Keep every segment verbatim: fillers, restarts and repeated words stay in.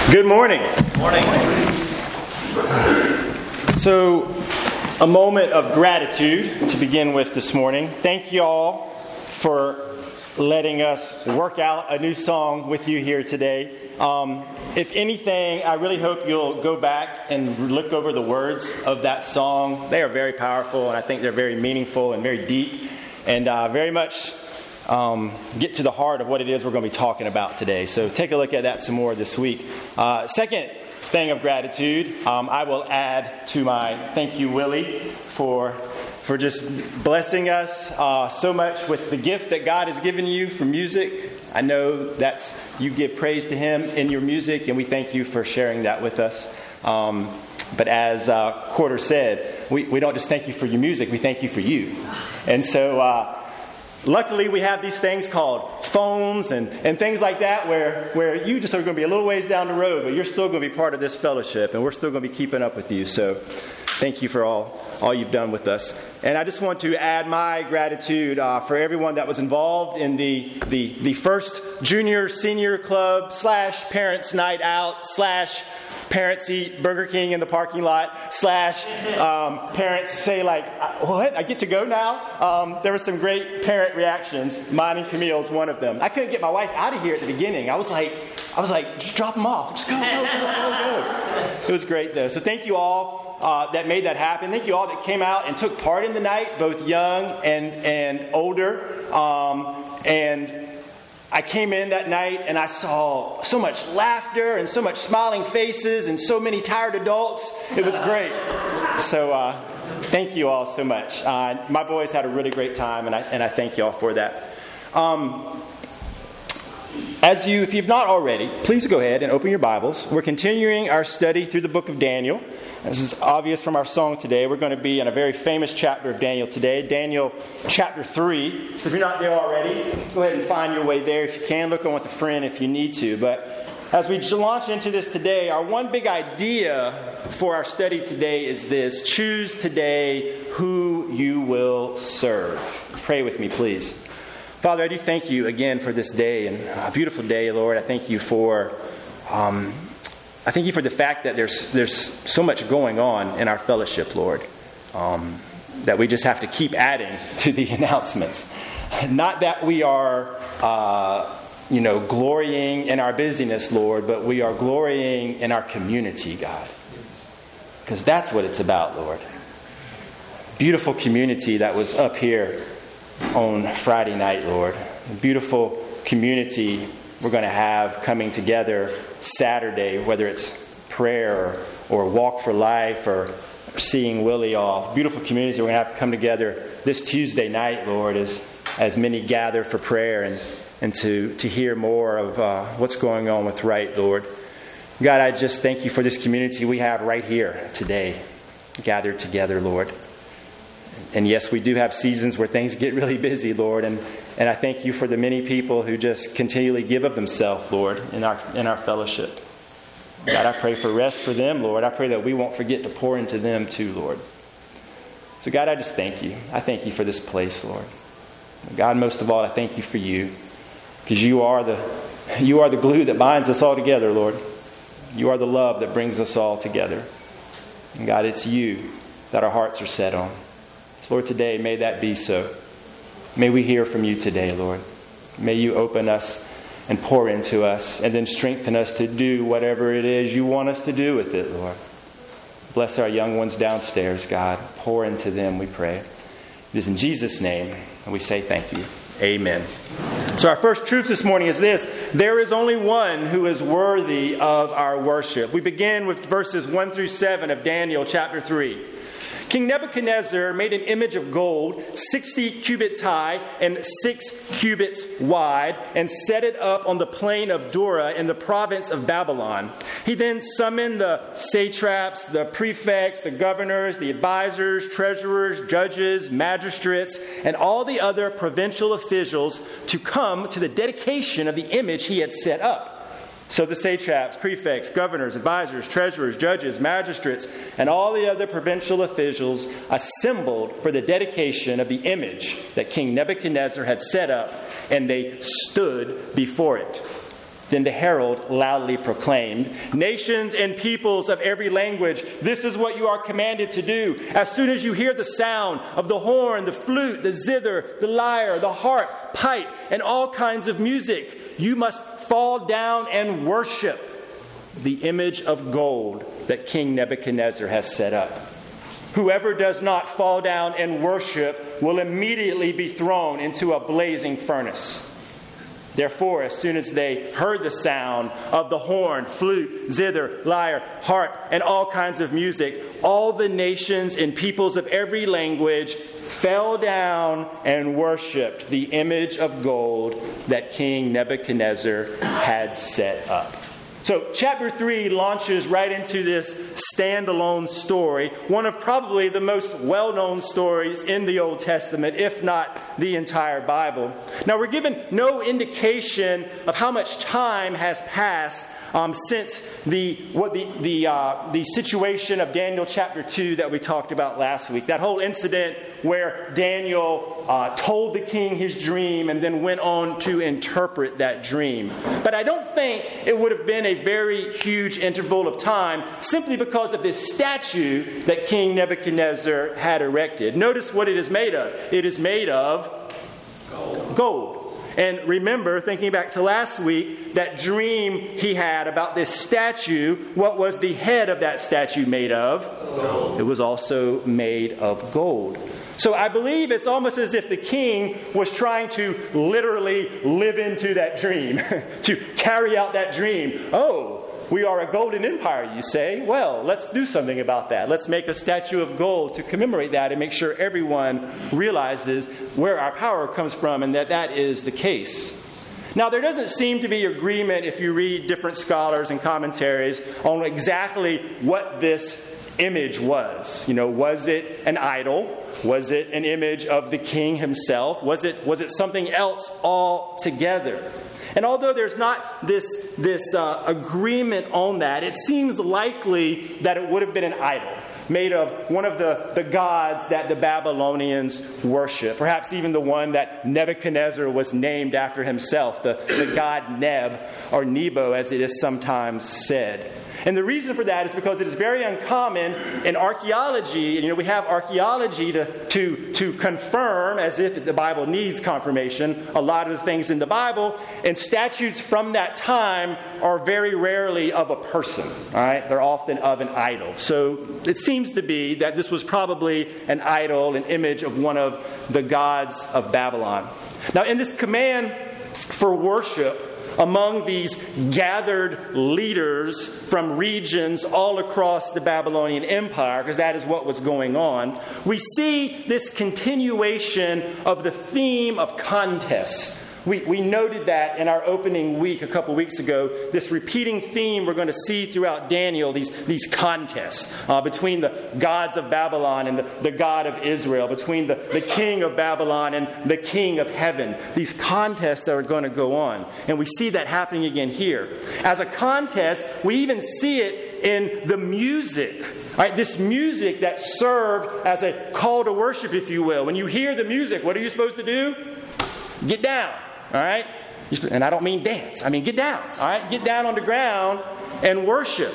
Good morning. Morning. So, a moment of gratitude to begin with this morning. Thank you all for letting us work out a new song with you here today. Um, if anything, I really hope you'll go back and look over the words of that song. They are very powerful, and I think they're very meaningful and very deep, and uh, very much um, get to the heart of what it is we're going to be talking about today. So take a look at that some more this week. Uh, second thing of gratitude, um, I will add to my thank you, Willie, for for just blessing us uh, so much with the gift that God has given you for music. I know that's you give praise to Him in your music, and we thank you for sharing that with us. Um, but as uh, Quarter said, we, we don't just thank you for your music, we thank you for you. And so uh, luckily we have these things called phones and, and things like that where, where you just are going to be a little ways down the road, but you're still going to be part of this fellowship, and we're still going to be keeping up with you. So thank you for all, all you've done with us. And I just want to add my gratitude uh, for everyone that was involved in the, the, the first junior senior club slash parents night out slash parents eat Burger King in the parking lot slash um, parents say like, what? I get to go now? Um, there were some great parent reactions. Mine and Camille's one of them. I couldn't get my wife out of here at the beginning. I was like, I was like, just drop them off. Just go, go, go, go, go. It was great though. So thank you all uh, that made that happen. Thank you all that came out and took part in the night, both young and, and older. Um, and I came in that night and I saw so much laughter and so much smiling faces and so many tired adults. It was great. So uh, thank you all so much. Uh, my boys had a really great time, and I and I thank you all for that. Um, as you, if you've not already, please go ahead and open your Bibles. We're continuing our study through the book of Daniel. This is obvious from our song today. We're going to be in a very famous chapter of Daniel today, Daniel chapter three. If you're not there already, go ahead and find your way there if you can. Look on with a friend if you need to. But as we launch into this today, our one big idea for our study today is this: choose today who you will serve. Pray with me, please. Father, I do thank you again for this day, and a beautiful day, Lord. I thank you for... Um, I thank you for the fact that there's there's so much going on in our fellowship, Lord, um, that we just have to keep adding to the announcements. Not that we are, uh, you know, glorying in our busyness, Lord, but we are glorying in our community, God. Because that's what it's about, Lord. Beautiful community that was up here on Friday night, Lord. A beautiful community we're going to have coming together Saturday, whether it's prayer or, or walk for life or seeing Willie off. Beautiful community we're going to have to come together this Tuesday night, Lord, as as many gather for prayer and, and to, to hear more of uh, what's going on with Right, Lord. God, I just thank you for this community we have right here today, gathered together, Lord. And yes, we do have seasons where things get really busy, Lord, and And I thank you for the many people who just continually give of themselves, Lord, in our in our fellowship. God, I pray for rest for them, Lord. I pray that we won't forget to pour into them too, Lord. So God, I just thank you. I thank you for this place, Lord. God, most of all, I thank you for you. Because you are the you are the glue that binds us all together, Lord. You are the love that brings us all together. And God, it's you that our hearts are set on. So Lord, today, may that be so. May we hear from you today, Lord. May you open us and pour into us and then strengthen us to do whatever it is you want us to do with it, Lord. Bless our young ones downstairs, God. Pour into them, we pray. It is in Jesus' name, and we say thank you. Amen. So our first truth this morning is this: there is only one who is worthy of our worship. We begin with verses one through seven of Daniel chapter three. King Nebuchadnezzar made an image of gold, sixty cubits high and six cubits wide, and set it up on the plain of Dura in the province of Babylon. He then summoned the satraps, the prefects, the governors, the advisors, treasurers, judges, magistrates, and all the other provincial officials to come to the dedication of the image he had set up. So the satraps, prefects, governors, advisors, treasurers, judges, magistrates, and all the other provincial officials assembled for the dedication of the image that King Nebuchadnezzar had set up, and they stood before it. Then the herald loudly proclaimed, "Nations and peoples of every language, this is what you are commanded to do. As soon as you hear the sound of the horn, the flute, the zither, the lyre, the harp, pipe, and all kinds of music, you must fall down and worship the image of gold that King Nebuchadnezzar has set up. Whoever does not fall down and worship will immediately be thrown into a blazing furnace." Therefore, as soon as they heard the sound of the horn, flute, zither, lyre, harp, and all kinds of music, all the nations and peoples of every language fell down and worshipped the image of gold that King Nebuchadnezzar had set up. So chapter three launches right into this standalone story, one of probably the most well-known stories in the Old Testament, if not the entire Bible. Now, we're given no indication of how much time has passed Um, since the what the the uh, the situation of Daniel chapter two that we talked about last week, that whole incident where Daniel uh, told the king his dream and then went on to interpret that dream. But I don't think it would have been a very huge interval of time simply because of this statue that King Nebuchadnezzar had erected. Notice what it is made of. It is made of gold. Gold. And remember, thinking back to last week, that dream he had about this statue, what was the head of that statue made of? Gold. It was also made of gold. So I believe it's almost as if the king was trying to literally live into that dream, to carry out that dream. Oh, we are a golden empire, you say? Well, let's do something about that. Let's make a statue of gold to commemorate that and make sure everyone realizes where our power comes from and that that is the case. Now, there doesn't seem to be agreement if you read different scholars and commentaries on exactly what this image was. You know, was it an idol? Was it an image of the king himself? Was it was it something else altogether? And although there's not this, this uh, agreement on that, it seems likely that it would have been an idol made of one of the, the gods that the Babylonians worship. Perhaps even the one that Nebuchadnezzar was named after himself, the, the god Neb, or Nebo as it is sometimes said. And the reason for that is because it is very uncommon in archaeology. You know, we have archaeology to, to, to confirm, as if the Bible needs confirmation, a lot of the things in the Bible. And statues from that time are very rarely of a person. All right? They're often of an idol. So it seems to be that this was probably an idol, an image of one of the gods of Babylon. Now, in this command for worship, among these gathered leaders from regions all across the Babylonian Empire, because that is what was going on, we see this continuation of the theme of contest. We, we noted that in our opening week a couple weeks ago, this repeating theme we're going to see throughout Daniel, these, these contests uh, between the gods of Babylon and the, the God of Israel, between the, the king of Babylon and the king of heaven. These contests that are going to go on. And we see that happening again here. As a contest, we even see it in the music. All right, this music that served as a call to worship, if you will. When you hear the music, what are you supposed to do? Get down. All right? And I don't mean dance. I mean get down. All right? Get down on the ground and worship.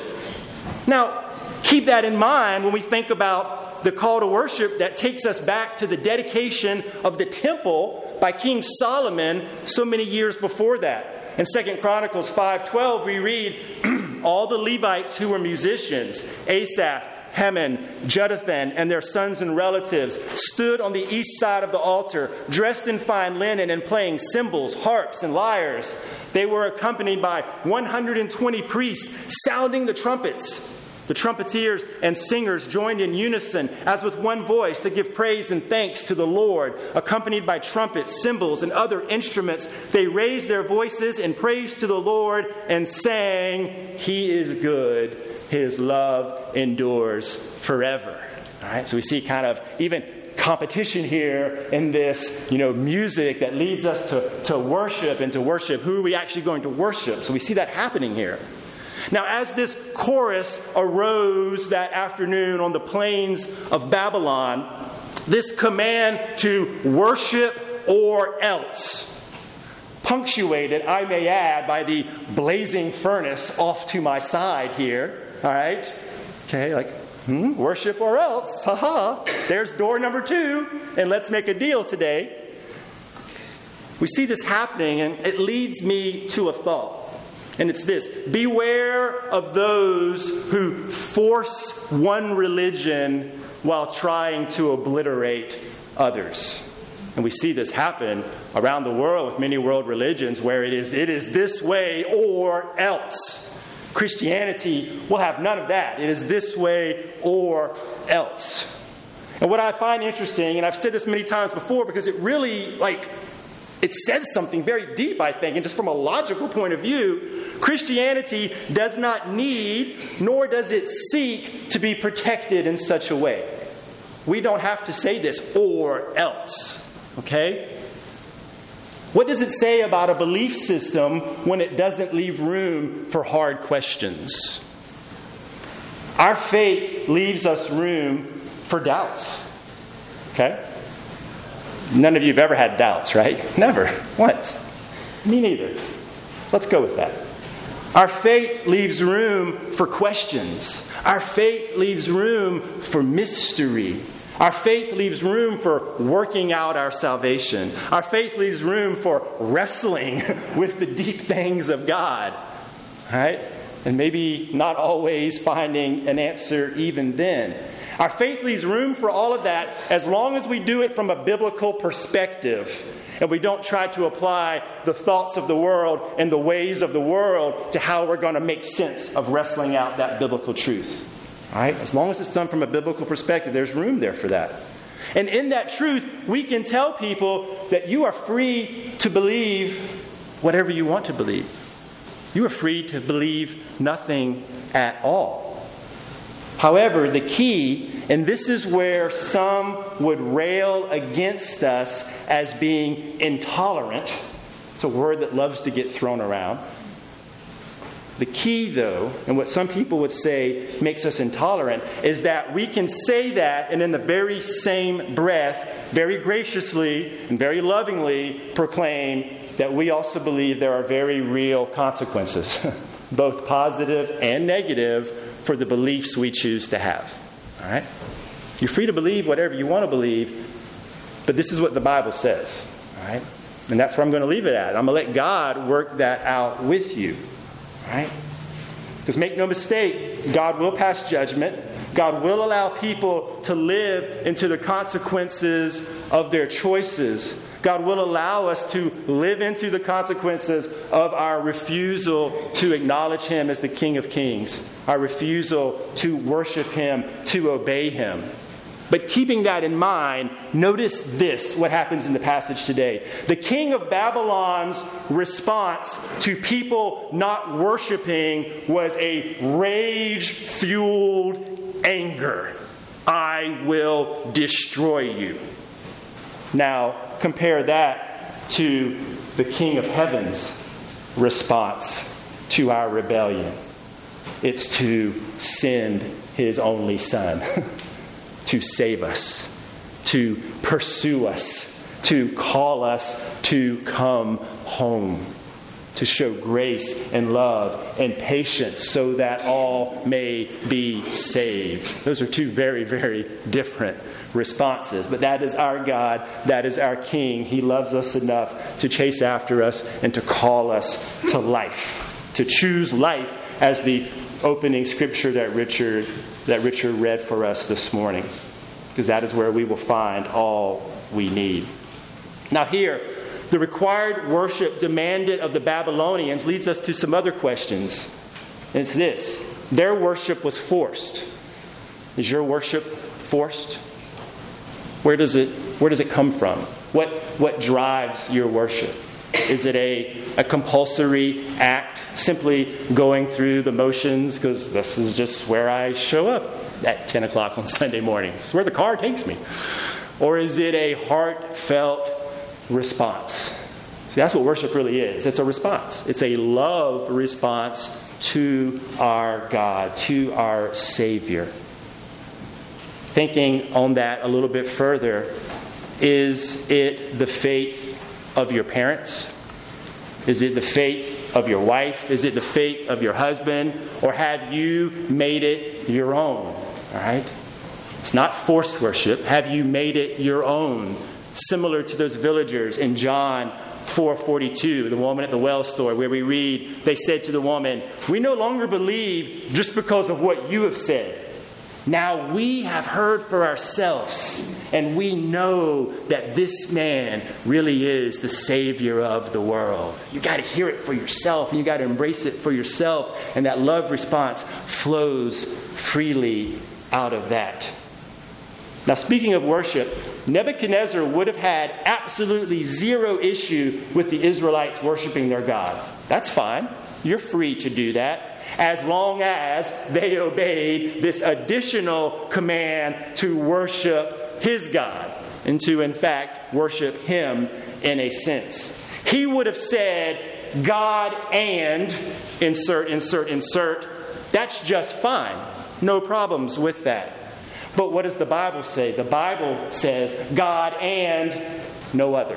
Now, keep that in mind when we think about the call to worship that takes us back to the dedication of the temple by King Solomon so many years before that. In Second Chronicles five twelve, we read, all the Levites who were musicians, Asaph, Heman, Jeduthun, and their sons and relatives stood on the east side of the altar, dressed in fine linen and playing cymbals, harps, and lyres. They were accompanied by one hundred twenty priests sounding the trumpets. The trumpeters and singers joined in unison, as with one voice, to give praise and thanks to the Lord. Accompanied by trumpets, cymbals, and other instruments, they raised their voices in praise to the Lord and sang, "He is good. His love endures forever." All right, so we see kind of even competition here in this, you know, music that leads us to, to worship and to worship. Who are we actually going to worship? So we see that happening here. Now, as this chorus arose that afternoon on the plains of Babylon, this command to worship or else punctuated, I may add, by the blazing furnace off to my side here. All right? Okay, like, hmm, worship or else. Ha-ha. There's door number two, and let's make a deal today. We see this happening, and it leads me to a thought. And it's this: beware of those who force one religion while trying to obliterate others. And we see this happen around the world with many world religions, where it is it is this way or else. Christianity will have none of that. It is this way or else. And what I find interesting, and I've said this many times before, because it really, like, it says something very deep, I think, and just from a logical point of view, Christianity does not need, nor does it seek, to be protected in such a way. We don't have to say this or else. Okay? What does it say about a belief system when it doesn't leave room for hard questions? Our faith leaves us room for doubts. Okay? None of you have ever had doubts, right? Never. Once. Me neither. Let's go with that. Our faith leaves room for questions. Our faith leaves room for mystery. Our faith leaves room for working out our salvation. Our faith leaves room for wrestling with the deep things of God. All right? And maybe not always finding an answer even then. Our faith leaves room for all of that as long as we do it from a biblical perspective. And we don't try to apply the thoughts of the world and the ways of the world to how we're going to make sense of wrestling out that biblical truth. All right? As long as it's done from a biblical perspective, there's room there for that. And in that truth, we can tell people that you are free to believe whatever you want to believe. You are free to believe nothing at all. However, the key, and this is where some would rail against us as being intolerant. It's a word that loves to get thrown around. The key, though, and what some people would say makes us intolerant, is that we can say that and in the very same breath, very graciously and very lovingly proclaim that we also believe there are very real consequences, both positive and negative, for the beliefs we choose to have. All right? You're free to believe whatever you want to believe, but this is what the Bible says. All right? And that's where I'm going to leave it at. I'm going to let God work that out with you. All right? Because make no mistake, God will pass judgment. God will allow people to live into the consequences of their choices. God will allow us to live into the consequences of our refusal to acknowledge Him as the King of Kings, our refusal to worship Him, to obey Him. But keeping that in mind, notice this, what happens in the passage today. The king of Babylon's response to people not worshiping was a rage-fueled anger. I will destroy you. Now, compare that to the King of Heaven's response to our rebellion. It's to send His only Son to save us, to pursue us, to call us to come home, to show grace and love and patience so that all may be saved. Those are two very, very different responses. But that is our God. That is our King. He loves us enough to chase after us and to call us to life, to choose life, as the opening scripture that Richard that Richard read for us this morning, because that is where we will find all we need. Now here, the required worship demanded of the Babylonians leads us to some other questions. And it's this: their worship was forced. Is your worship forced? Where does it where does it come from? What what drives your worship? Is it a, a compulsory act, simply going through the motions because this is just where I show up at ten o'clock on Sunday mornings? It's where the car takes me. Or is it a heartfelt response? See, that's what worship really is. It's a response. It's a love response to our God, to our Savior. Thinking on that a little bit further, is it the faith of your parents? Is it the faith of your wife? Is it the faith of your husband? Or have you made it your own? All right? It's not forced worship. Have you made it your own? Similar to those villagers in John four forty-two, the woman at the well story, where we read, they said to the woman, "We no longer believe just because of what you have said. Now we have heard for ourselves, and we know that this man really is the Savior of the world." You got to hear it for yourself, and you got to embrace it for yourself, and that love response flows freely out of that. Now, speaking of worship, Nebuchadnezzar would have had absolutely zero issue with the Israelites worshiping their God. That's fine. You're free to do that, as long as they obeyed this additional command to worship his God and to, in fact, worship him in a sense. He would have said, "God and," insert, insert, insert. That's just fine. No problems with that. But what does the Bible say? The Bible says, God and no other.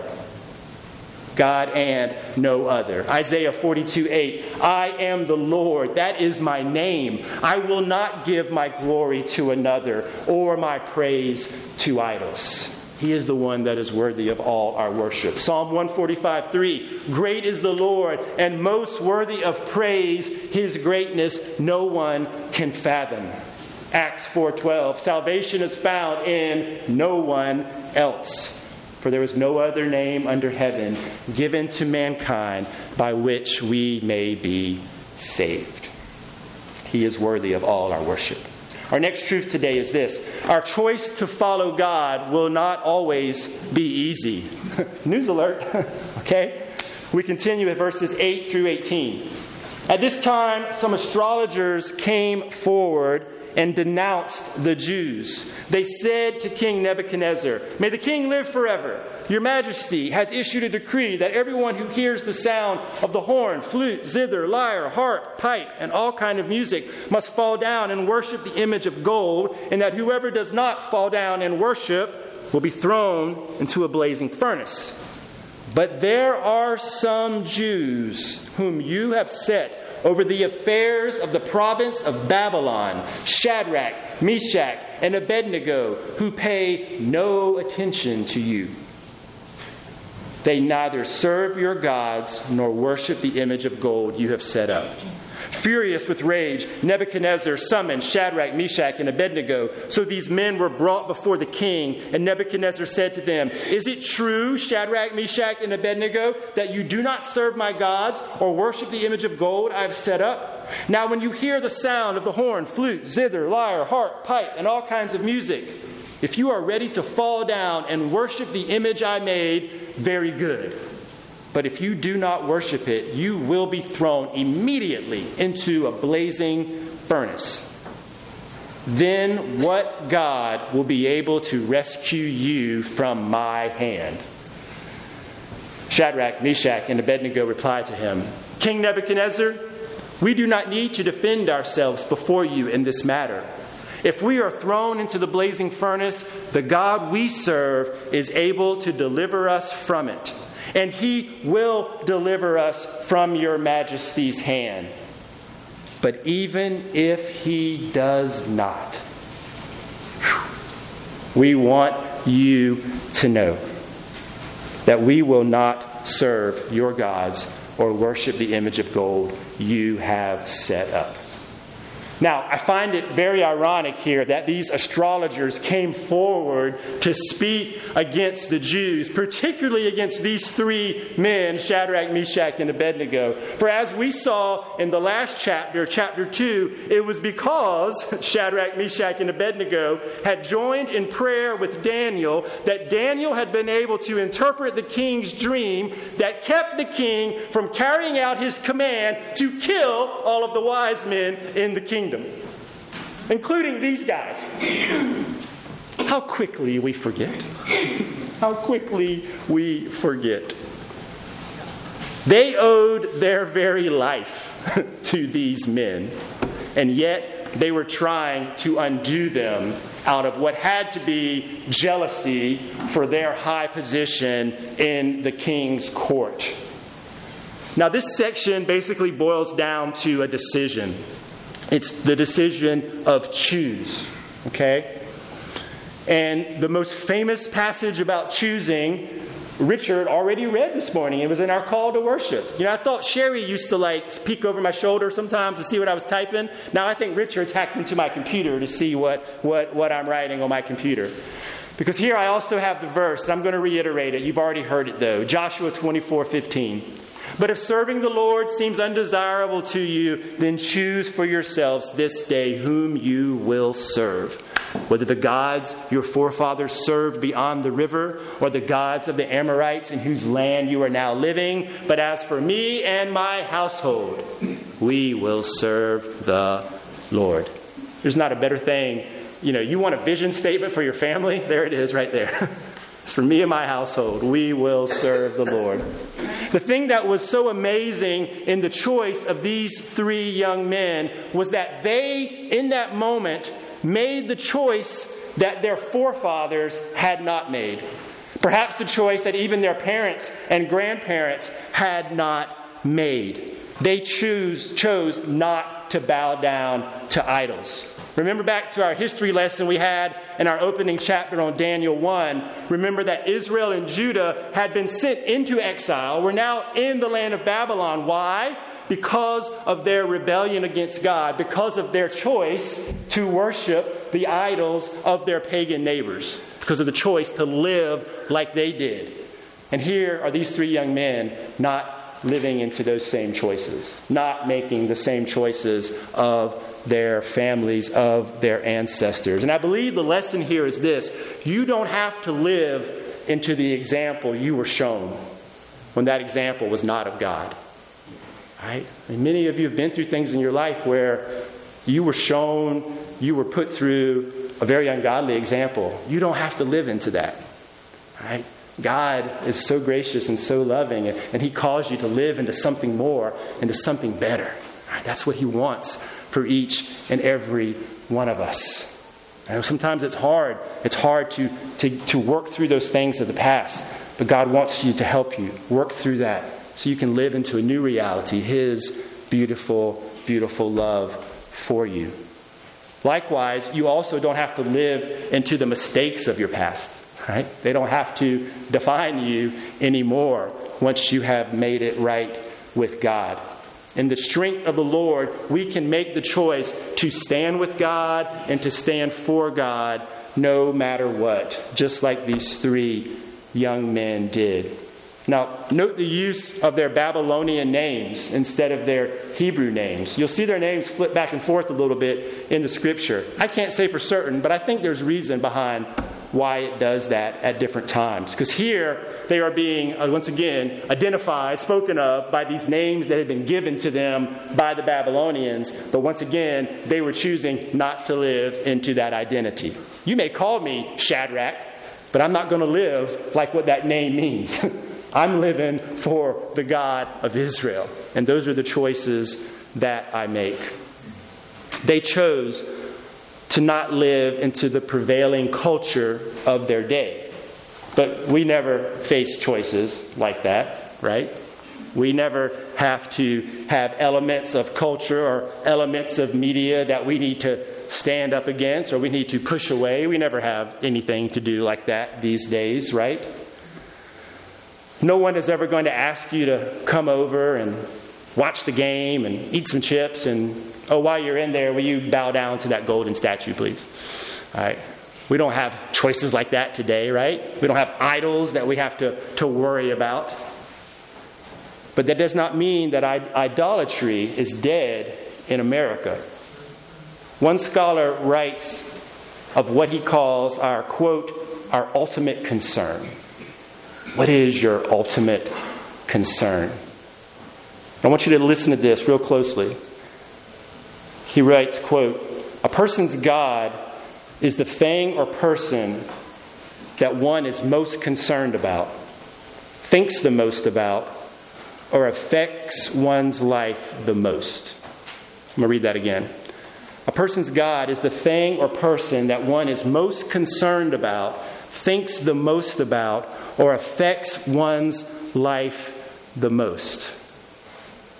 God and no other. Isaiah forty-two eight. "I am the Lord, that is my name. I will not give my glory to another or my praise to idols." He is the one that is worthy of all our worship. Psalm one forty-five three. "Great is the Lord and most worthy of praise. His greatness no one can fathom." Acts four twelve. "Salvation is found in no one else. For there is no other name under heaven given to mankind by which we may be saved." He is worthy of all our worship. Our next truth today is this: our choice to follow God will not always be easy. News alert. Okay? We continue at verses eight through eighteen. "At this time, some astrologers came forward and denounced the Jews. They said to King Nebuchadnezzar, 'May the king live forever. Your majesty has issued a decree that everyone who hears the sound of the horn, flute, zither, lyre, harp, pipe, and all kind of music must fall down and worship the image of gold, and that whoever does not fall down and worship will be thrown into a blazing furnace. But there are some Jews whom you have set over the affairs of the province of Babylon, Shadrach, Meshach, and Abednego, who pay no attention to you. They neither serve your gods nor worship the image of gold you have set up.' Furious with rage, Nebuchadnezzar summoned Shadrach, Meshach, and Abednego. So these men were brought before the king, and Nebuchadnezzar said to them, 'Is it true, Shadrach, Meshach, and Abednego, that you do not serve my gods or worship the image of gold I have set up? Now when you hear the sound of the horn, flute, zither, lyre, harp, pipe, and all kinds of music, if you are ready to fall down and worship the image I made, very good. But if you do not worship it, you will be thrown immediately into a blazing furnace. Then what God will be able to rescue you from my hand?' Shadrach, Meshach, and Abednego replied to him, 'King Nebuchadnezzar, we do not need to defend ourselves before you in this matter. If we are thrown into the blazing furnace, the God we serve is able to deliver us from it. And he will deliver us from your majesty's hand. But even if he does not, we want you to know that we will not serve your gods or worship the image of gold you have set up.'" Now, I find it very ironic here that these astrologers came forward to speak against the Jews, particularly against these three men, Shadrach, Meshach, and Abednego. For as we saw in the last chapter, chapter two, it was because Shadrach, Meshach, and Abednego had joined in prayer with Daniel that Daniel had been able to interpret the king's dream that kept the king from carrying out his command to kill all of the wise men in the kingdom. Including these guys. How quickly we forget. How quickly we forget. They owed their very life to these men, and yet they were trying to undo them out of what had to be jealousy for their high position in the king's court. Now, this section basically boils down to a decision. It's the decision of choose, okay? And the most famous passage about choosing, Richard already read this morning. It was in our call to worship. You know, I thought Sherry used to like peek over my shoulder sometimes to see what I was typing. Now I think Richard's hacked into my computer to see what, what, what I'm writing on my computer. Because here I also have the verse, and I'm going to reiterate it. You've already heard it though. Joshua twenty-four fifteen. But if serving the Lord seems undesirable to you, then choose for yourselves this day whom you will serve. Whether the gods your forefathers served beyond the river, or the gods of the Amorites in whose land you are now living. But as for me and my household, we will serve the Lord. There's not a better thing. You know, you want a vision statement for your family? There it is right there. It's for me and my household. We will serve the Lord. The thing that was so amazing in the choice of these three young men was that they, in that moment, made the choice that their forefathers had not made. Perhaps the choice that even their parents and grandparents had not made. They choose, chose not to bow down to idols. Remember back to our history lesson we had in our opening chapter on Daniel one. Remember that Israel and Judah had been sent into exile. We're now in the land of Babylon. Why? Because of their rebellion against God. Because of their choice to worship the idols of their pagan neighbors. Because of the choice to live like they did. And here are these three young men not living into those same choices. Not making the same choices of their families, of their ancestors. And I believe the lesson here is this. You don't have to live into the example you were shown when that example was not of God. Right? And many of you have been through things in your life where you were shown, you were put through a very ungodly example. You don't have to live into that. Right? God is so gracious and so loving, and He calls you to live into something more, into something better. Right? That's what He wants for each and every one of us. And sometimes it's hard. It's hard to, to, to work through those things of the past. But God wants you to help you work through that so you can live into a new reality, His beautiful, beautiful love for you. Likewise, you also don't have to live into the mistakes of your past. Right? They don't have to define you anymore once you have made it right with God. In the strength of the Lord, we can make the choice to stand with God and to stand for God no matter what, just like these three young men did. Now, note the use of their Babylonian names instead of their Hebrew names. You'll see their names flip back and forth a little bit in the Scripture. I can't say for certain, but I think there's reason behind why it does that at different times. Because here they are being, uh, once again, identified, spoken of by these names that had been given to them by the Babylonians. But once again, they were choosing not to live into that identity. You may call me Shadrach, but I'm not going to live like what that name means. I'm living for the God of Israel. And those are the choices that I make. They chose to not live into the prevailing culture of their day. But we never face choices like that, right? We never have to have elements of culture or elements of media that we need to stand up against or we need to push away. We never have anything to do like that these days, right? No one is ever going to ask you to come over and watch the game and eat some chips and, oh, while you're in there, will you bow down to that golden statue, please? All right. We don't have choices like that today, right? We don't have idols that we have to, to worry about. But that does not mean that idolatry is dead in America. One scholar writes of what he calls our, quote, our ultimate concern. What is your ultimate concern? I want you to listen to this real closely. He writes, quote, a person's God is the thing or person that one is most concerned about, thinks the most about, or affects one's life the most. I'm going to read that again. A person's God is the thing or person that one is most concerned about, thinks the most about, or affects one's life the most.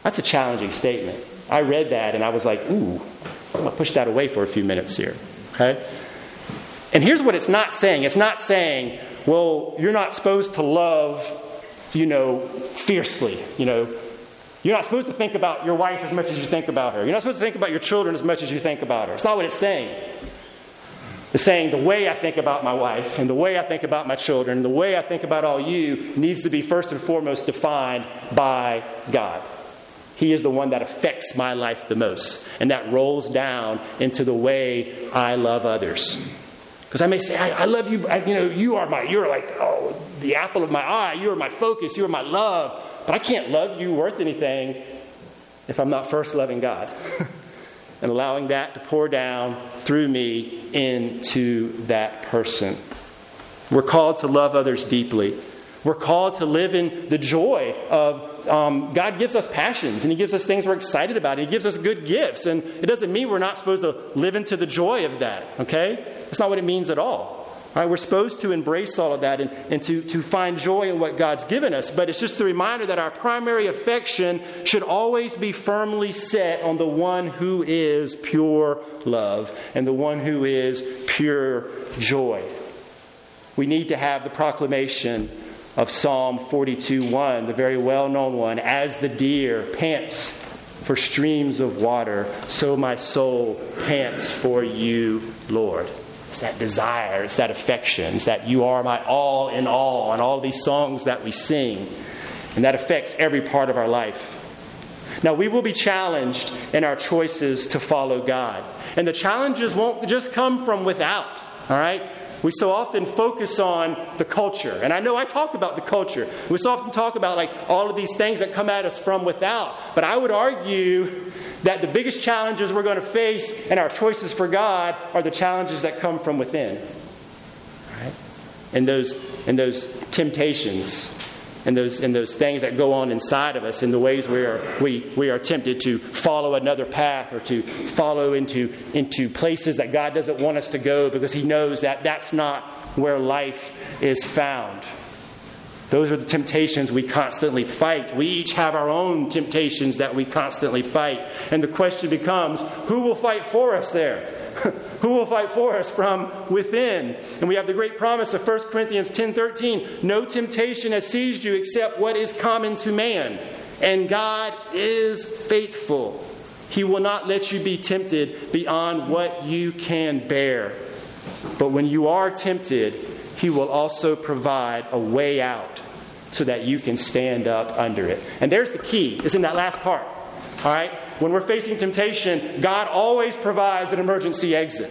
That's a challenging statement. I read that and I was like, ooh, I'm going to push that away for a few minutes here. Okay? And here's what it's not saying. It's not saying, well, you're not supposed to love, you know, fiercely. You know, you're not supposed to think about your wife as much as you think about her. You're not supposed to think about your children as much as you think about her. It's not what it's saying. It's saying the way I think about my wife and the way I think about my children and the way I think about all you needs to be first and foremost defined by God. He is the one that affects my life the most. And that rolls down into the way I love others. Because I may say, I, I love you. I, you know, you are my, you're like, oh, the apple of my eye. You are my focus. You are my love. But I can't love you worth anything if I'm not first loving God. And allowing that to pour down through me into that person. We're called to love others deeply. We're called to live in the joy of um, God gives us passions and He gives us things we're excited about. He gives us good gifts. And it doesn't mean we're not supposed to live into the joy of that. Okay? That's not what it means at all. All right, we're supposed to embrace all of that and, and to, to find joy in what God's given us. But it's just a reminder that our primary affection should always be firmly set on the one who is pure love and the one who is pure joy. We need to have the proclamation of Psalm forty-two one, the very well-known one, as the deer pants for streams of water, so my soul pants for you, Lord. It's that desire, it's that affection, it's that you are my all in all, and all these songs that we sing. And that affects every part of our life. Now, we will be challenged in our choices to follow God. And the challenges won't just come from without, all right? We so often focus on the culture. And I know I talk about the culture. We so often talk about like all of these things that come at us from without. But I would argue that the biggest challenges we're going to face in our choices for God are the challenges that come from within. Right? And those and those temptations and those and those things that go on inside of us in the ways we are we, we are tempted to follow another path or to follow into, into places that God doesn't want us to go because He knows that that's not where life is found. Those are the temptations we constantly fight. We each have our own temptations that we constantly fight. And the question becomes, who will fight for us there? Who will fight for us from within? And we have the great promise of First Corinthians ten thirteen. No temptation has seized you except what is common to man. And God is faithful. He will not let you be tempted beyond what you can bear. But when you are tempted, He will also provide a way out so that you can stand up under it. And there's the key. It's in that last part. All right? When we're facing temptation, God always provides an emergency exit.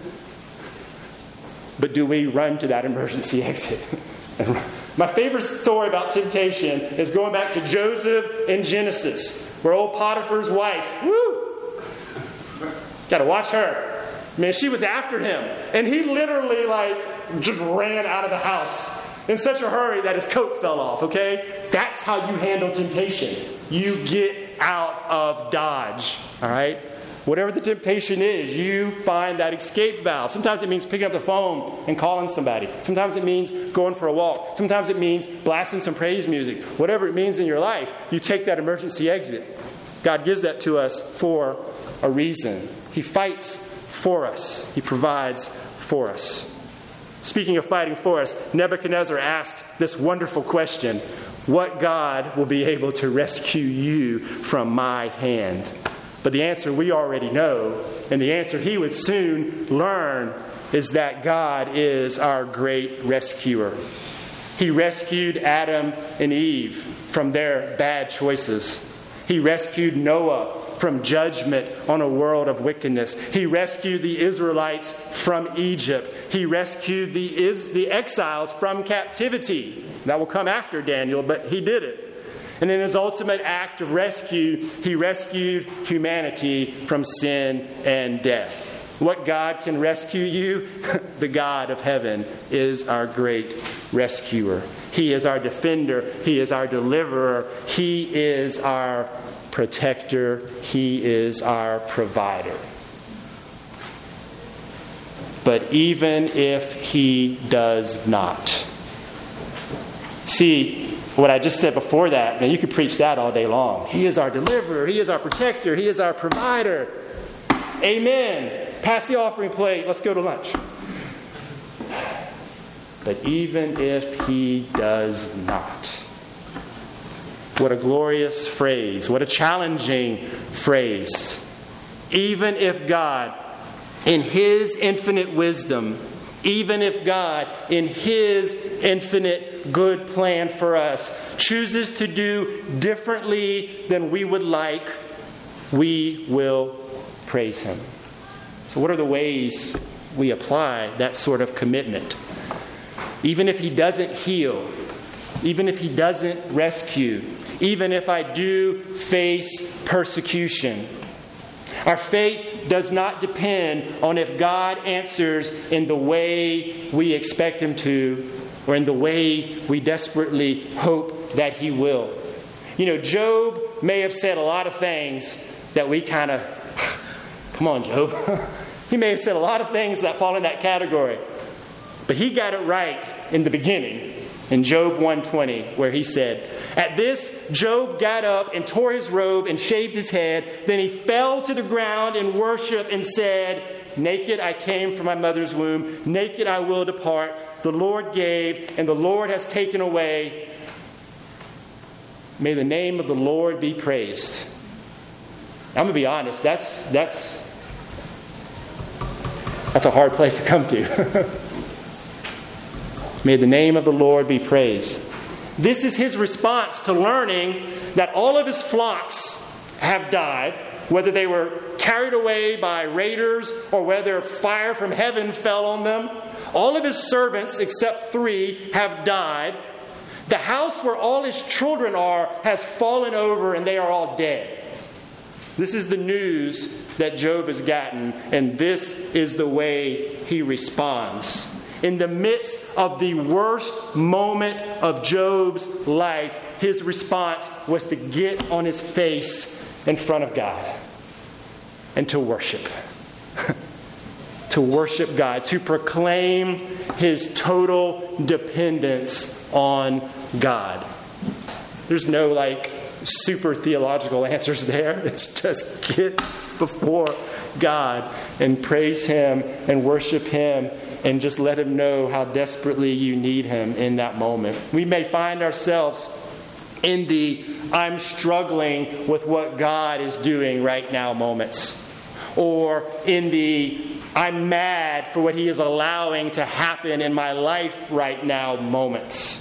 But do we run to that emergency exit? My favorite story about temptation is going back to Joseph in Genesis, where old Potiphar's wife, woo, got to watch her. Man, she was after him. And he literally, like, just ran out of the house in such a hurry that his coat fell off, okay? That's how you handle temptation. You get out of Dodge, all right? Whatever the temptation is, you find that escape valve. Sometimes it means picking up the phone and calling somebody. Sometimes it means going for a walk. Sometimes it means blasting some praise music. Whatever it means in your life, you take that emergency exit. God gives that to us for a reason. He fights for us. He provides for us. Speaking of fighting for us, Nebuchadnezzar asked this wonderful question: what God will be able to rescue you from my hand? But the answer we already know, and the answer he would soon learn, is that God is our great rescuer. He rescued Adam and Eve from their bad choices. He rescued Noah from judgment on a world of wickedness. He rescued the Israelites from Egypt. He rescued the, is, the exiles from captivity. That will come after Daniel, but he did it. And in his ultimate act of rescue, he rescued humanity from sin and death. What God can rescue you? The God of heaven is our great rescuer. He is our defender. He is our deliverer. He is our protector. He is our provider. But even if he does not. See, what I just said before that, man, you could preach that all day long. He is our deliverer. He is our protector. He is our provider. Amen. Pass the offering plate. Let's go to lunch. But even if he does not, what a glorious phrase. What a challenging phrase. Even if God, in His infinite wisdom, even if God, in His infinite good plan for us, chooses to do differently than we would like, we will praise Him. So what are the ways we apply that sort of commitment? Even if He doesn't heal, even if He doesn't rescue, even if I do face persecution, our faith does not depend on if God answers in the way we expect Him to or in the way we desperately hope that He will. You know, Job may have said a lot of things that we kind of, come on, Job. He may have said a lot of things that fall in that category. But he got it right in the beginning, in Job one twenty, where he said, "At this, Job got up and tore his robe and shaved his head. Then he fell to the ground in worship and said, 'Naked I came from my mother's womb. Naked I will depart. The Lord gave, and the Lord has taken away. May the name of the Lord be praised.'" I'm going to be honest. That's that's that's a hard place to come to. May the name of the Lord be praised. This is his response to learning that all of his flocks have died, whether they were carried away by raiders or whether fire from heaven fell on them. All of his servants, except three, have died. The house where all his children are has fallen over and they are all dead. This is the news that Job has gotten, and this is the way he responds. In the midst of the worst moment of Job's life, his response was to get on his face in front of God and to worship. To worship God, to proclaim his total dependence on God. There's no like super theological answers there. It's just get before God and praise Him and worship Him and just let Him know how desperately you need Him in that moment. We may find ourselves in the "I'm struggling with what God is doing right now" moments, or in the "I'm mad for what He is allowing to happen in my life right now" moments.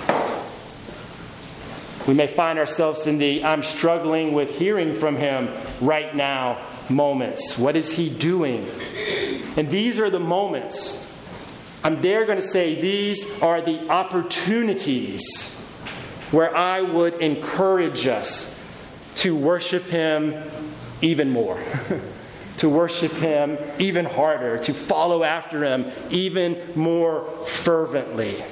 We may find ourselves in the "I'm struggling with hearing from Him right now" moments. What is He doing? And these are the moments, I'm dare going to say these are the opportunities where I would encourage us to worship Him even more. To worship Him even harder. To follow after Him even more fervently.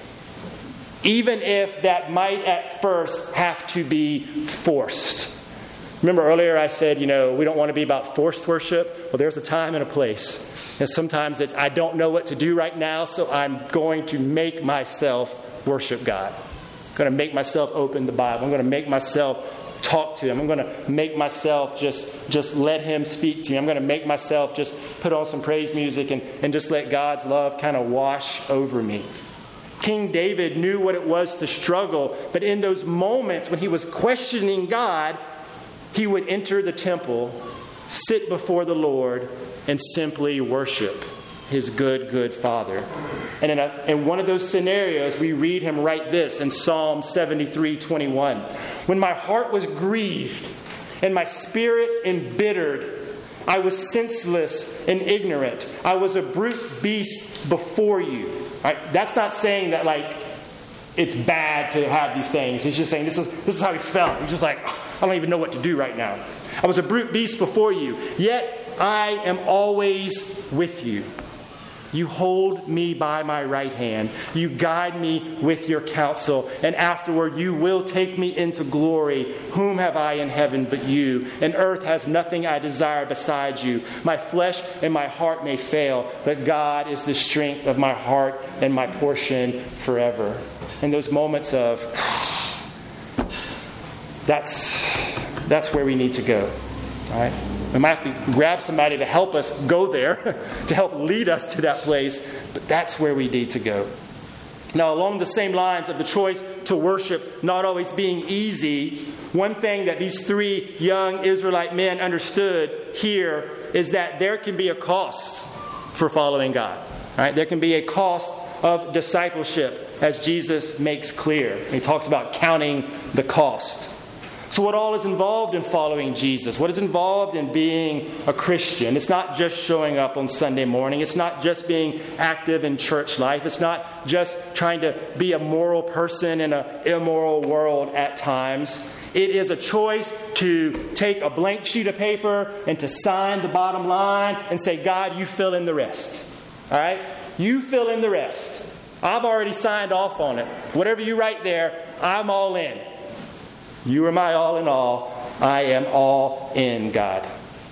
Even if that might at first have to be forced. Remember earlier I said, you know, we don't want to be about forced worship. Well, there's a time and a place. And sometimes it's, I don't know what to do right now, so I'm going to make myself worship God. I'm going to make myself open the Bible. I'm going to make myself talk to Him. I'm going to make myself just, just let Him speak to me. I'm going to make myself just put on some praise music and, and just let God's love kind of wash over me. King David knew what it was to struggle, but in those moments when he was questioning God, he would enter the temple, sit before the Lord, and simply worship his good, good Father. And in, a, in one of those scenarios, we read him write this in Psalm seventy-three twenty-one. "When my heart was grieved and my spirit embittered, I was senseless and ignorant. I was a brute beast before you." Right? That's not saying that like it's bad to have these things. He's just saying this is this is how he felt. He's just like, I don't even know what to do right now. "I was a brute beast before you, yet I am always with you. You hold me by my right hand. You guide me with your counsel. And afterward you will take me into glory. Whom have I in heaven but you? And earth has nothing I desire besides you. My flesh and my heart may fail, but God is the strength of my heart and my portion forever." In those moments of, that's, that's where we need to go. All right? We might have to grab somebody to help us go there, to help lead us to that place, but that's where we need to go. Now, along the same lines of the choice to worship not always being easy, one thing that these three young Israelite men understood here is that there can be a cost for following God. All right? There can be a cost of discipleship, as Jesus makes clear. He talks about counting the cost. So what all is involved in following Jesus? What is involved in being a Christian? It's not just showing up on Sunday morning. It's not just being active in church life. It's not just trying to be a moral person in an immoral world at times. It is a choice to take a blank sheet of paper and to sign the bottom line and say, God, you fill in the rest. All right? You fill in the rest. I've already signed off on it. Whatever you write there, I'm all in. You are my all in all. I am all in, God.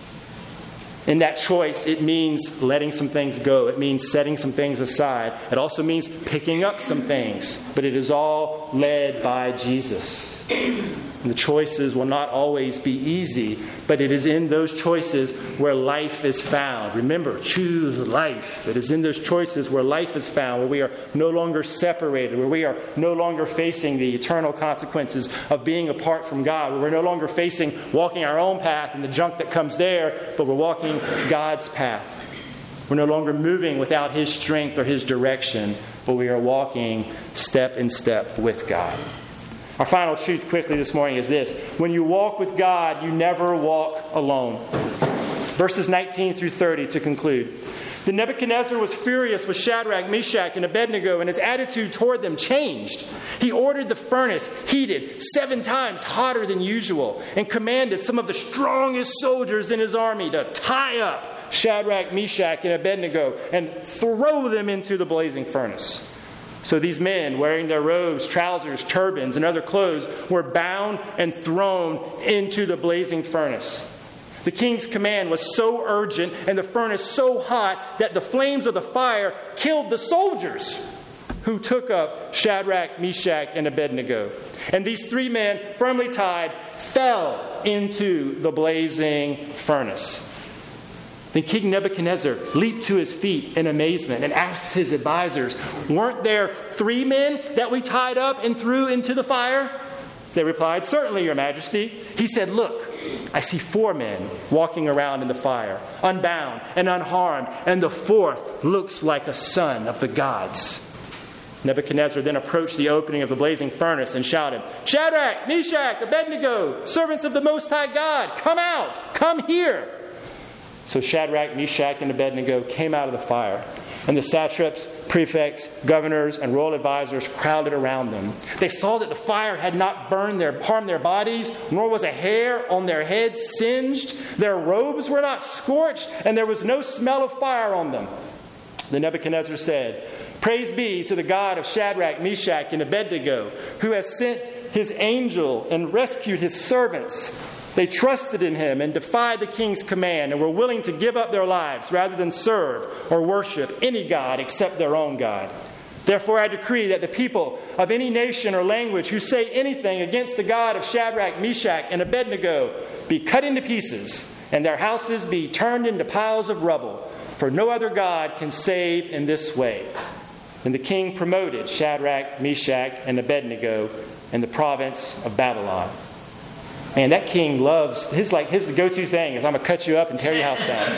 In that choice, it means letting some things go. It means setting some things aside. It also means picking up some things. But it is all led by Jesus. And the choices will not always be easy, but it is in those choices where life is found. Remember, choose life. It is in those choices where life is found, where we are no longer separated, where we are no longer facing the eternal consequences of being apart from God, where we're no longer facing walking our own path and the junk that comes there, but we're walking God's path. We're no longer moving without His strength or His direction, but we are walking step in step with God. Our final truth quickly this morning is this. When you walk with God, you never walk alone. Verses nineteen through thirty to conclude. Then Nebuchadnezzar was furious with Shadrach, Meshach, and Abednego, and his attitude toward them changed. He ordered the furnace heated seven times hotter than usual and commanded some of the strongest soldiers in his army to tie up Shadrach, Meshach, and Abednego and throw them into the blazing furnace. So these men, wearing their robes, trousers, turbans, and other clothes, were bound and thrown into the blazing furnace. The king's command was so urgent and the furnace so hot that the flames of the fire killed the soldiers who took up Shadrach, Meshach, and Abednego. And these three men, firmly tied, fell into the blazing furnace. Then King Nebuchadnezzar leaped to his feet in amazement and asked his advisors, weren't there three men that we tied up and threw into the fire? They replied, certainly, Your Majesty. He said, look, I see four men walking around in the fire, unbound and unharmed, and the fourth looks like a son of the gods. Nebuchadnezzar then approached the opening of the blazing furnace and shouted, Shadrach, Meshach, Abednego, servants of the Most High God, come out, come here. So Shadrach, Meshach, and Abednego came out of the fire, and the satraps, prefects, governors, and royal advisors crowded around them. They saw that the fire had not burned their, harmed their bodies, nor was a hair on their heads singed. Their robes were not scorched, and there was no smell of fire on them. Then Nebuchadnezzar said, Praise be to the God of Shadrach, Meshach, and Abednego, who has sent his angel and rescued his servants. They trusted in him and defied the king's command and were willing to give up their lives rather than serve or worship any god except their own God. Therefore I decree that the people of any nation or language who say anything against the God of Shadrach, Meshach, and Abednego be cut into pieces and their houses be turned into piles of rubble, for no other God can save in this way. And the king promoted Shadrach, Meshach, and Abednego in the province of Babylon. Man, that king loves, his like his go-to thing is I'm going to cut you up and tear your house down.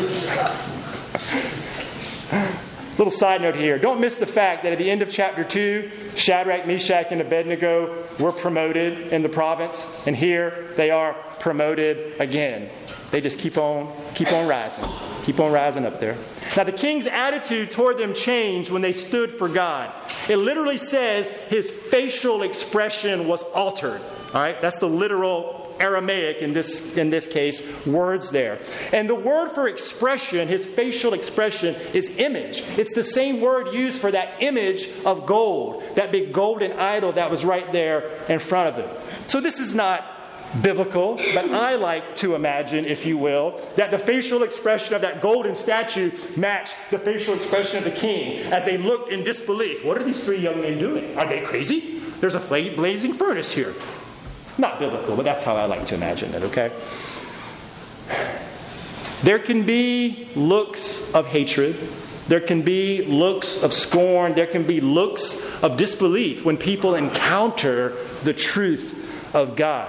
Little side note here. Don't miss the fact that at the end of chapter two, Shadrach, Meshach, and Abednego were promoted in the province. And here they are promoted again. They just keep on, keep on rising. Keep on rising up there. Now the king's attitude toward them changed when they stood for God. It literally says his facial expression was altered. All right, that's the literal Aramaic in this in this case, words there. And the word for expression, his facial expression, is image. It's the same word used for that image of gold, that big golden idol that was right there in front of him. So this is not biblical, but I like to imagine, if you will, that the facial expression of that golden statue matched the facial expression of the king as they looked in disbelief. What are these three young men doing? Are they crazy? There's a blazing furnace here. Not biblical, but that's how I like to imagine it, okay? There can be looks of hatred. There can be looks of scorn. There can be looks of disbelief when people encounter the truth of God.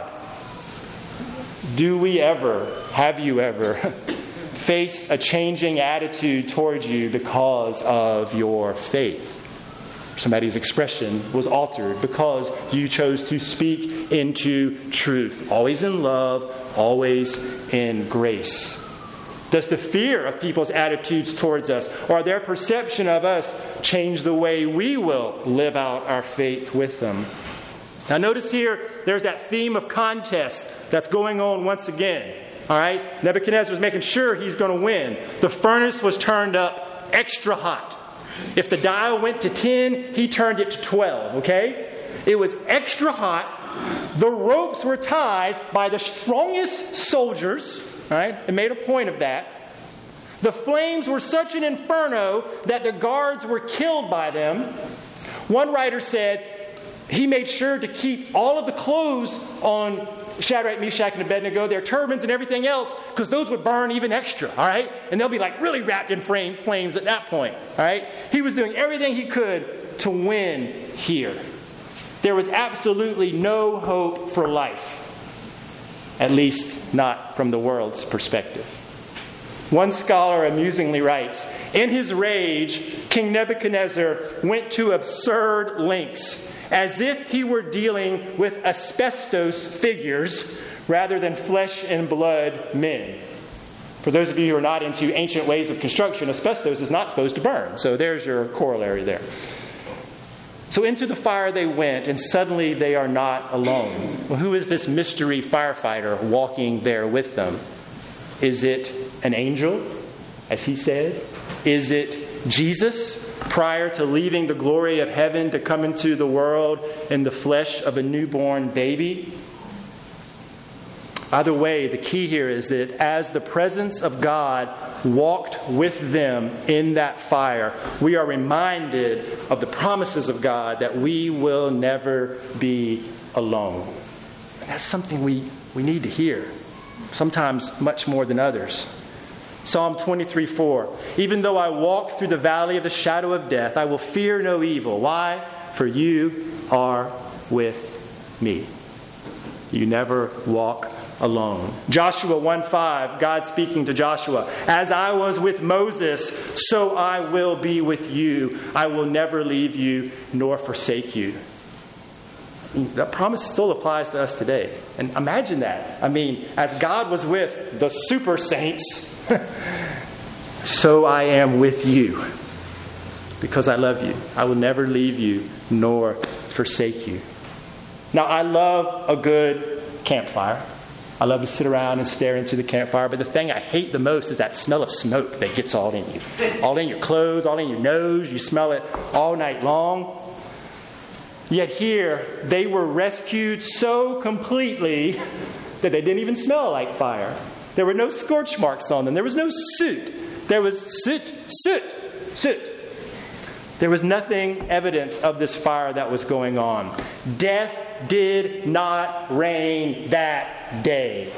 Do we ever, have you ever, faced a changing attitude towards you because of your faith? Somebody's expression was altered because you chose to speak into truth. Always in love, always in grace. Does the fear of people's attitudes towards us or their perception of us change the way we will live out our faith with them? Now notice here, there's that theme of contest that's going on once again. All right? Nebuchadnezzar was making sure he's going to win. The furnace was turned up extra hot. If the dial went to ten, he turned it to twelve, okay? It was extra hot. The ropes were tied by the strongest soldiers, right? It made a point of that. The flames were such an inferno that the guards were killed by them. One writer said he made sure to keep all of the clothes on Shadrach, Meshach, and Abednego, their turbans and everything else, because those would burn even extra, all right? And they'll be like really wrapped in flame, flames at that point, all right? He was doing everything he could to win here. There was absolutely no hope for life, at least not from the world's perspective. One scholar amusingly writes, in his rage, King Nebuchadnezzar went to absurd lengths, as if he were dealing with asbestos figures rather than flesh and blood men. For those of you who are not into ancient ways of construction, asbestos is not supposed to burn. So there's your corollary there. So into the fire they went, and suddenly they are not alone. Well, who is this mystery firefighter walking there with them? Is it an angel, as he said? Is it Jesus, prior to leaving the glory of heaven to come into the world in the flesh of a newborn baby? Either way, the key here is that as the presence of God walked with them in that fire, we are reminded of the promises of God that we will never be alone. And that's something we, we need to hear, sometimes much more than others. Psalm twenty-three four. Even though I walk through the valley of the shadow of death, I will fear no evil. Why? For you are with me. You never walk alone. Joshua one five, God speaking to Joshua, as I was with Moses, so I will be with you. I will never leave you nor forsake you. I mean, that promise still applies to us today. And imagine that. I mean, as God was with the super saints, so I am with you because I love you. I will never leave you nor forsake you. Now, I love a good campfire. I love to sit around and stare into the campfire. But the thing I hate the most is that smell of smoke that gets all in you. All in your clothes, all in your nose. You smell it all night long. Yet here, they were rescued so completely that they didn't even smell like fire. There were no scorch marks on them. There was no soot. There was soot, soot, soot. There was nothing evidence of this fire that was going on. Death did not reign that day.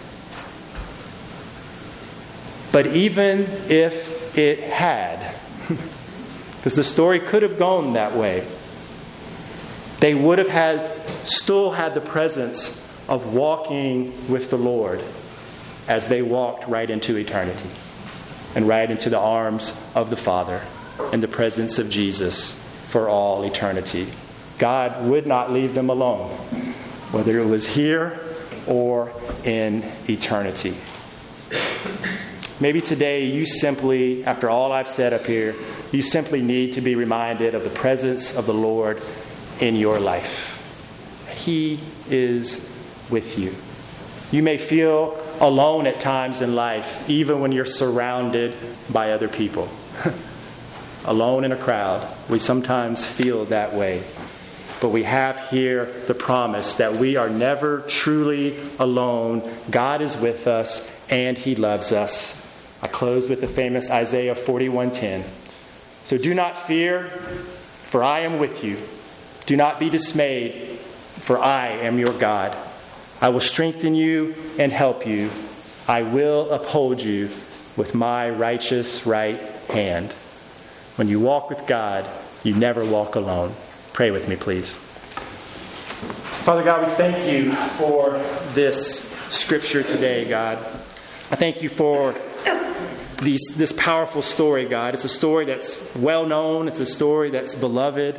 But even if it had, because the story could have gone that way, they would have had, still had the presence of walking with the Lord as they walked right into eternity and right into the arms of the Father in the presence of Jesus for all eternity. God would not leave them alone, whether it was here or in eternity. Maybe today you simply, after all I've said up here, you simply need to be reminded of the presence of the Lord in your life. He is with you. You may feel alone at times in life, even when you're surrounded by other people. Alone in a crowd. We sometimes feel that way. But we have here the promise that we are never truly alone. God is with us and He loves us. I close with the famous Isaiah forty-one ten. So do not fear, for I am with you. Do not be dismayed, for I am your God. I will strengthen you and help you. I will uphold you with my righteous right hand. When you walk with God, you never walk alone. Pray with me, please. Father God, we thank you for this scripture today, God. I thank you for these, this powerful story, God. It's a story that's well known. It's a story that's beloved.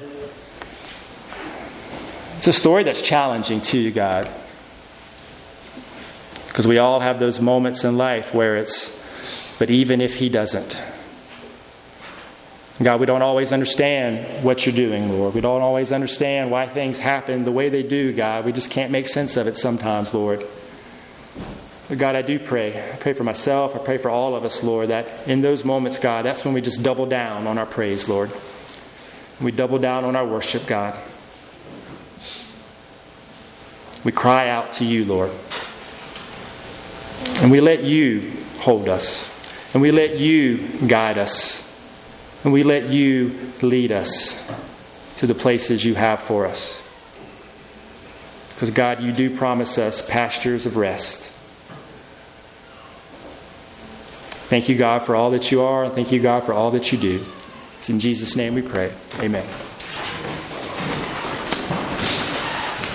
It's a story that's challenging too, God. Because we all have those moments in life where it's, but even if he doesn't. God, we don't always understand what you're doing, Lord. We don't always understand why things happen the way they do, God. We just can't make sense of it sometimes, Lord. But God, I do pray. I pray for myself. I pray for all of us, Lord, that in those moments, God, that's when we just double down on our praise, Lord. We double down on our worship, God. We cry out to you, Lord. And we let you hold us. And we let you guide us. And we let you lead us to the places you have for us. Because God, you do promise us pastures of rest. Thank you, God, for all that you are. Thank you, God, for all that you do. It's in Jesus' name we pray. Amen.